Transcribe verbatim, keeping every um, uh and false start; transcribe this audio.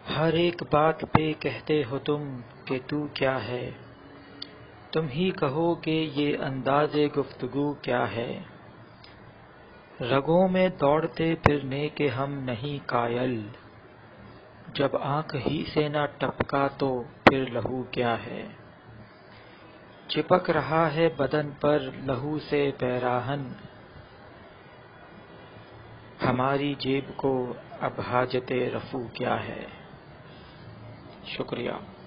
हर एक बात पे कहते हो तुम कि तू क्या है। तुम ही कहो कि ये अंदाज़े गुफ्तगू क्या है। रगों में दौड़ते फिरने के हम नहीं कायल। जब आंख ही से ना टपका तो फिर लहू क्या है। चिपक रहा है बदन पर लहू से पैराहन। हमारी जेब को अब हाजते रफू क्या है। शुक्रिया।